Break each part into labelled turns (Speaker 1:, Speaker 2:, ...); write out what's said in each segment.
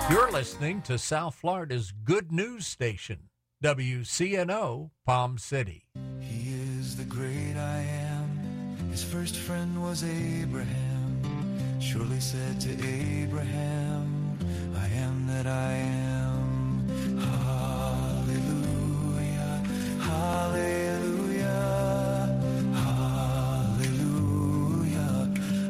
Speaker 1: You're listening to South Florida's good news station, WCNO Palm City.
Speaker 2: He is the great I am. His first friend was Abraham. Surely said to Abraham, I am that I am. Hallelujah, hallelujah, hallelujah,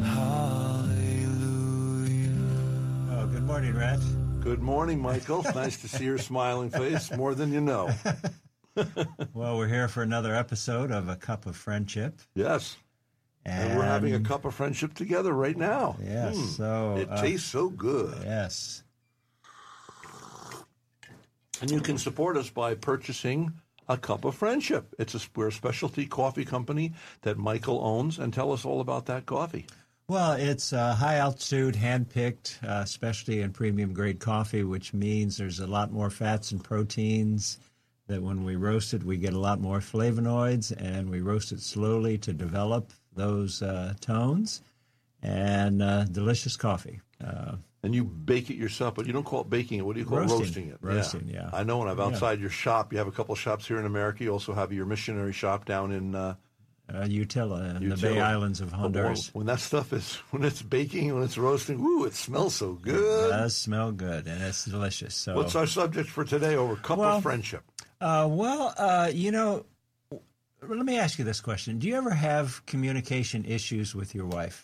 Speaker 2: hallelujah.
Speaker 3: Oh, good morning, Rhett.
Speaker 4: Good morning, Michael. Nice to see your smiling face, more than you know.
Speaker 3: Well, we're here for another episode of A Cup of Friendship.
Speaker 4: Yes. And we're having a cup of friendship together right now.
Speaker 3: Yes. So
Speaker 4: it tastes so good.
Speaker 3: Yes.
Speaker 4: And you can support us by purchasing A Cup of Friendship. We're a specialty coffee company that Michael owns. And tell us all about that coffee.
Speaker 3: Well, it's high-altitude, hand-picked, specialty and premium-grade coffee, which means there's a lot more fats and proteins, that when we roast it, we get a lot more flavonoids, and we roast it slowly to develop those tones, and delicious coffee.
Speaker 4: And you bake it yourself, but you don't call it baking it. What do you call roasting it?
Speaker 3: Roasting, yeah.
Speaker 4: I know when I'm outside your shop, you have a couple of shops here in America. You also have your missionary shop down in
Speaker 3: Utila, in the Bay Islands of Honduras.
Speaker 4: When that stuff when it's baking, when it's roasting, it smells so good.
Speaker 3: It does smell good, and it's delicious. So,
Speaker 4: what's our subject for today over Cup of Friendship?
Speaker 3: Let me ask you this question. Do you ever have communication issues with your wife?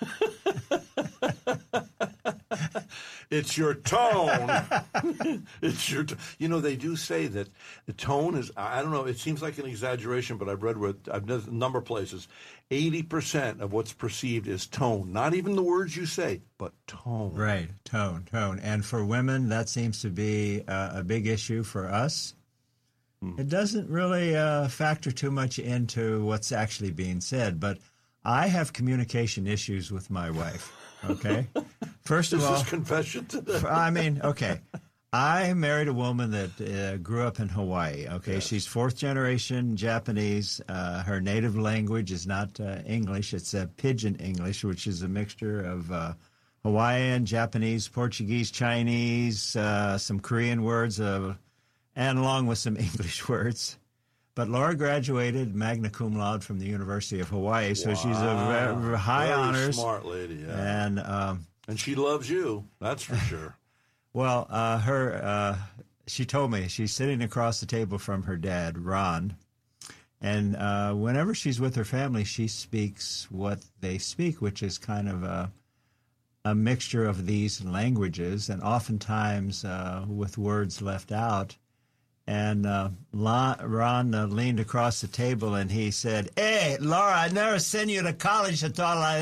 Speaker 4: It's your tone. It's your they do say that the tone is, I don't know, it seems like an exaggeration, but I've read a number of places, 80% of what's perceived is tone. Not even the words you say, but tone.
Speaker 3: Right, tone. And for women, that seems to be a big issue for us. It doesn't really factor too much into what's actually being said, but I have communication issues with my wife. Okay. First of all,
Speaker 4: is this confession today?
Speaker 3: Okay. I married a woman that grew up in Hawaii. Okay. Yes. She's fourth generation Japanese. Her native language is not English. It's Pidgin English, which is a mixture of Hawaiian, Japanese, Portuguese, Chinese, some Korean words, and along with some English words. But Laura graduated magna cum laude from the University of Hawaii, so she's a very high honors.
Speaker 4: Smart lady, yeah. And she loves you, that's for sure.
Speaker 3: Well, she told me she's sitting across the table from her dad, Ron, and whenever she's with her family, she speaks what they speak, which is kind of a mixture of these languages, and oftentimes with words left out. And Ron leaned across the table and he said, "Hey, Laura, I never sent you to college to talk like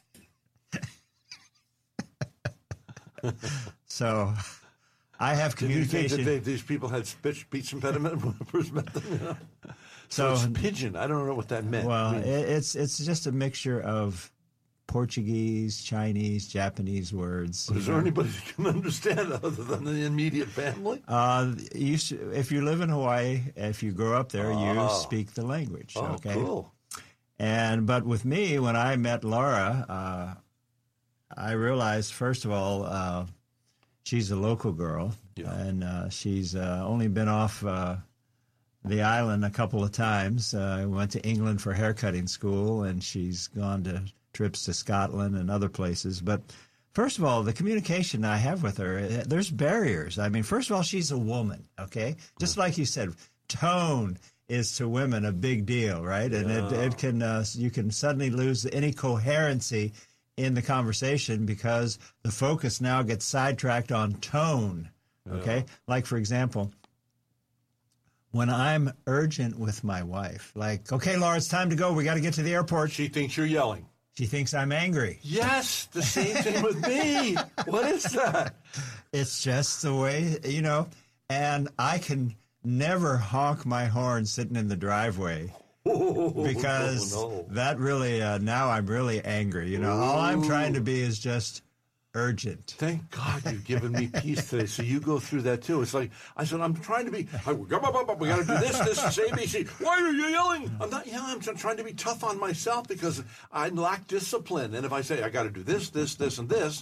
Speaker 3: that." So I have communication.
Speaker 4: Did you think that these people had speech impediment when I first met them? So it's Pidgin. I don't know what that meant.
Speaker 3: Well, it's just a mixture of Portuguese, Chinese, Japanese words.
Speaker 4: Is there anybody that can understand other than the immediate family?
Speaker 3: If you live in Hawaii, if you grow up there, you speak the language.
Speaker 4: Oh,
Speaker 3: okay?
Speaker 4: Cool.
Speaker 3: But with me, when I met Laura, I realized, first of all, she's a local girl, and she's only been off the island a couple of times. I went to England for haircutting school, and she's gone to trips to Scotland and other places. But first of all, the communication I have with her, there's barriers. I mean, first of all, she's a woman, okay? Just like you said, tone is to women a big deal, right? And it can you can suddenly lose any coherency in the conversation because the focus now gets sidetracked on tone, okay? Like, for example, when I'm urgent with my wife, like, okay, Laura, it's time to go. We got to get to the airport.
Speaker 4: She thinks you're yelling.
Speaker 3: She thinks I'm angry.
Speaker 4: Yes, the same thing with me. What is that?
Speaker 3: It's just the way, and I can never honk my horn sitting in the driveway because that really, now I'm really angry. All I'm trying to be is just urgent.
Speaker 4: Thank God you've given me peace today. So you go through that too. It's like, I said, I'm trying to be, we got to do this, ABC. Why are you yelling? I'm not yelling. I'm trying to be tough on myself because I lack discipline. And if I say, I got to do this, and this,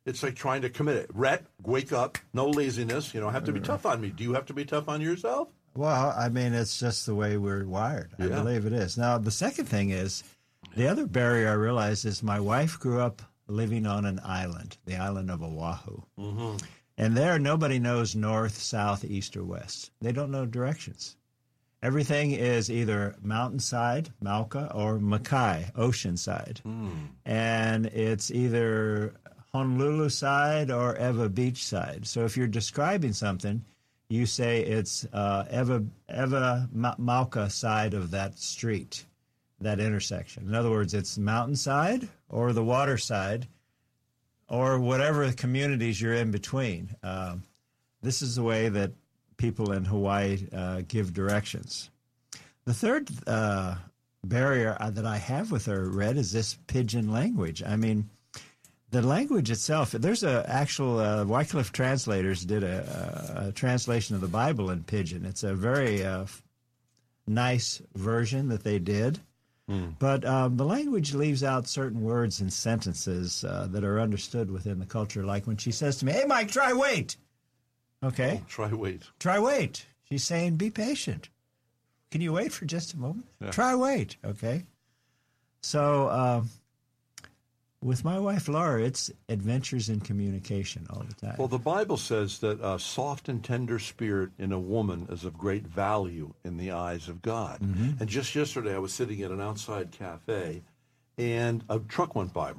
Speaker 4: It's like trying to commit it. Rhett, wake up. No laziness. I have to be tough on me. Do you have to be tough on yourself?
Speaker 3: Well, I mean, it's just the way we're wired. I believe it is. Now, the second thing is, the other barrier I realized is my wife grew up living on an island, the island of Oahu. Mm-hmm. And there, nobody knows north, south, east, or west. They don't know directions. Everything is either mountainside, Mauka, or Makai, oceanside. And it's either Honolulu side or Ewa Beach side. So if you're describing something, you say it's Ewa Mauka side of that street, that intersection. In other words, it's mountainside or the water side or whatever communities you're in between. This is the way that people in Hawaii give directions. The third barrier that I have with her, Red, is this pidgin language. I mean, the language itself, there's a actual, Wycliffe translators did a translation of the Bible in pidgin. It's a very nice version that they did. But the language leaves out certain words and sentences that are understood within the culture. Like when she says to me, "Hey, Mike, try wait." Okay.
Speaker 4: Oh, try wait.
Speaker 3: Try wait. She's saying, be patient. Can you wait for just a moment? Yeah. Try wait. Okay. So with my wife, Laura, it's adventures in communication all the time.
Speaker 4: Well, the Bible says that a soft and tender spirit in a woman is of great value in the eyes of God. Mm-hmm. And just yesterday, I was sitting at an outside cafe, and a truck went by.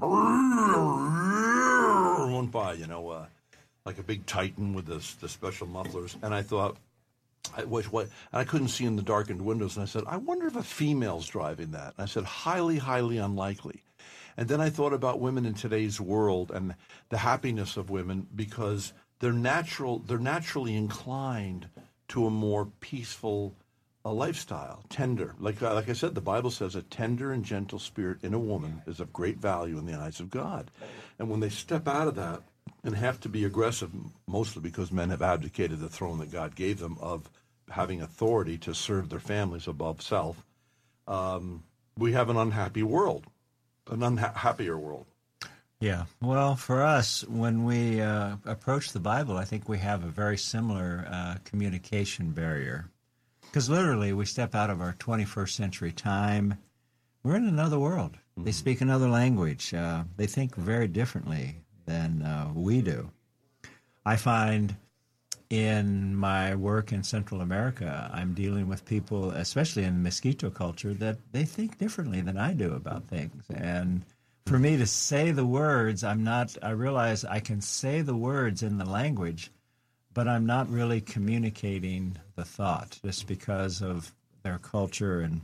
Speaker 4: Like a big Titan with the special mufflers. And I thought, and I couldn't see in the darkened windows. And I said, I wonder if a female's driving that. And I said, highly, highly unlikely. And then I thought about women in today's world and the happiness of women, because they're naturally inclined to a more peaceful lifestyle, tender. Like I said, the Bible says a tender and gentle spirit in a woman is of great value in the eyes of God. And when they step out of that and have to be aggressive, mostly because men have abdicated the throne that God gave them of having authority to serve their families above self, we have an unhappy world. An happier world.
Speaker 3: Yeah. Well, for us, when we approach the Bible, I think we have a very similar communication barrier. Because literally, we step out of our 21st century time. We're in another world. Mm-hmm. They speak another language. They think very differently than we do. I find in my work in Central America, I'm dealing with people, especially in the Mosquito culture, that they think differently than I do about things. And for me to say the words, I realize I can say the words in the language, but I'm not really communicating the thought just because of their culture. And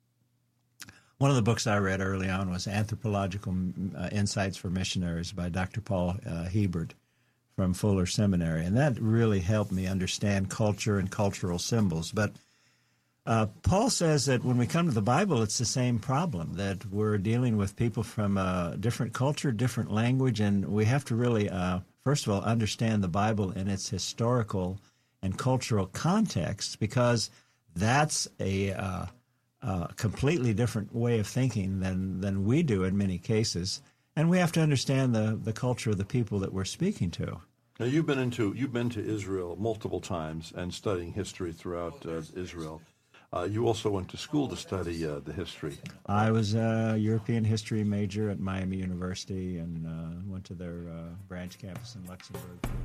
Speaker 3: one of the books I read early on was Anthropological Insights for Missionaries by Dr. Paul Hebert from Fuller Seminary, and that really helped me understand culture and cultural symbols. But Paul says that when we come to the Bible, it's the same problem, that we're dealing with people from a different culture, different language, and we have to really, first of all, understand the Bible in its historical and cultural context, because that's a completely different way of thinking than we do in many cases. And we have to understand the culture of the people that we're speaking to.
Speaker 4: Now, you've been to Israel multiple times and studying history throughout Israel. You also went to school to study the history.
Speaker 3: I was a European history major at Miami University and went to their branch campus in Luxembourg for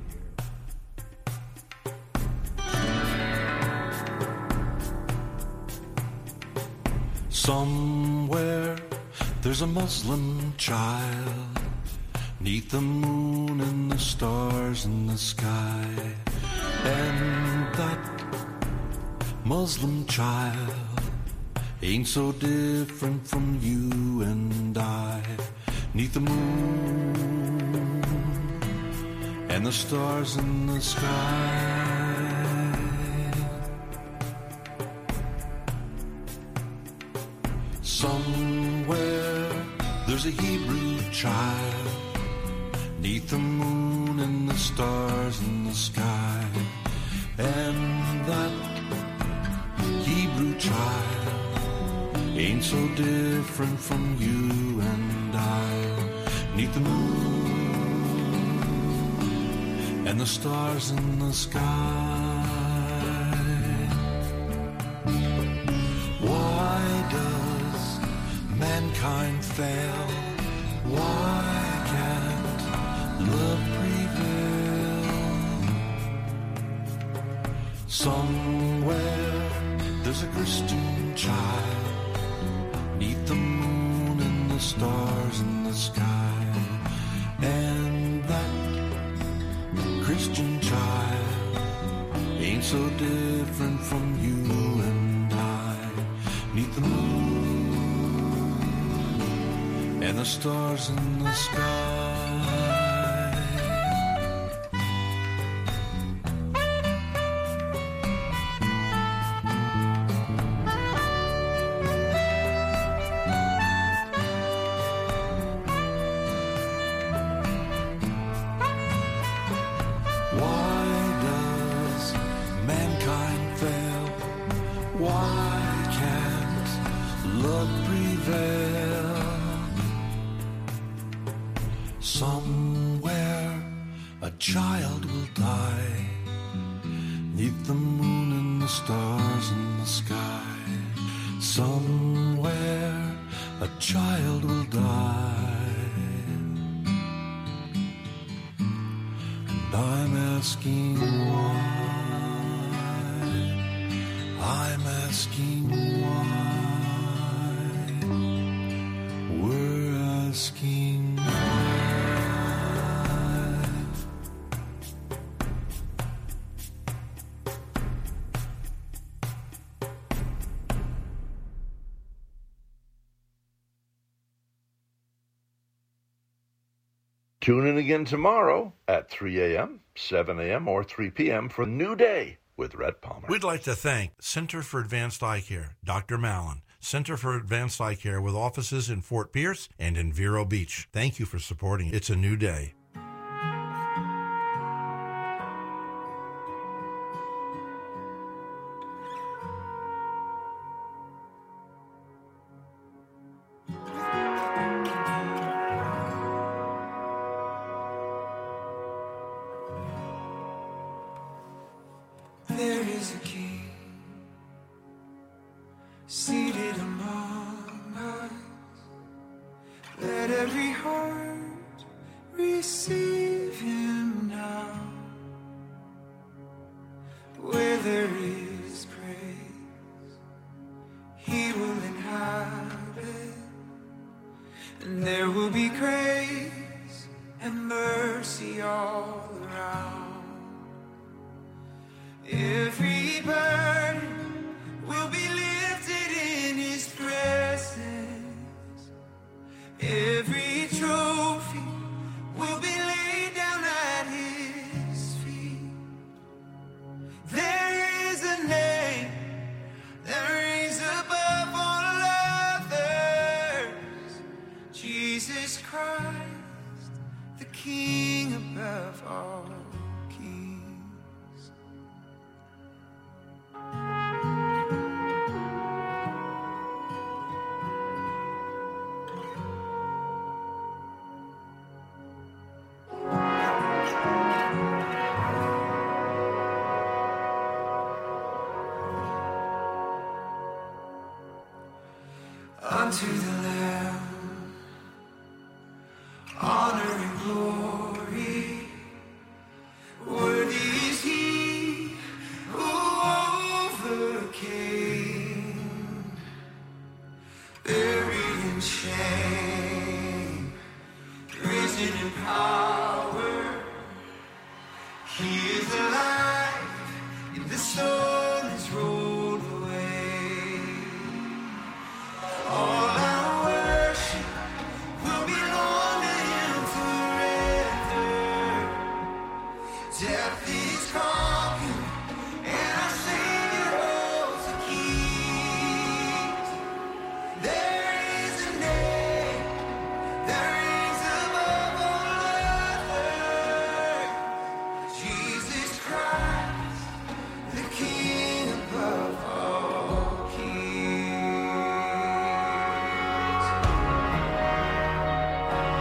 Speaker 3: a year.
Speaker 2: Somewhere there's a Muslim child, 'neath the moon and the stars in the sky. And that Muslim child ain't so different from you and I. 'Neath the moon and the stars in the sky. Somewhere there's a Hebrew child, 'neath the moon and the stars in the sky. And that Hebrew child ain't so different from you and I. 'Neath the moon and the stars in the sky. Why does mankind fail? Why can't love prevail? Somewhere there's a Christian child, 'neath the moon and the stars in the sky. And that Christian child ain't so different from you and I, 'neath the moon and the stars in the sky. Somewhere a child will die, 'neath the moon and the stars in the sky. Somewhere a child will die. And I'm asking why. I'm asking why. We're asking why.
Speaker 4: Tune in again tomorrow at 3 a.m., 7 a.m., or 3 p.m. for a new day with Rhett Palmer.
Speaker 5: We'd like to thank Center for Advanced Eye Care, Dr. Mallon, Center for Advanced Eye Care with offices in Fort Pierce and in Vero Beach. Thank you for supporting It's a New Day.
Speaker 2: There is a king seated among us. Let every heart receive him now. Where there is praise, he will inhabit, and there will be grace and mercy all around. Every burden will be lifted in his presence. Every trophy will be laid down at his feet. There is a name that reigns above all others. Jesus Christ, the King above all. Unto the Lamb, honor and glory, worthy is he who overcame, buried in shame, risen in power, he is alive.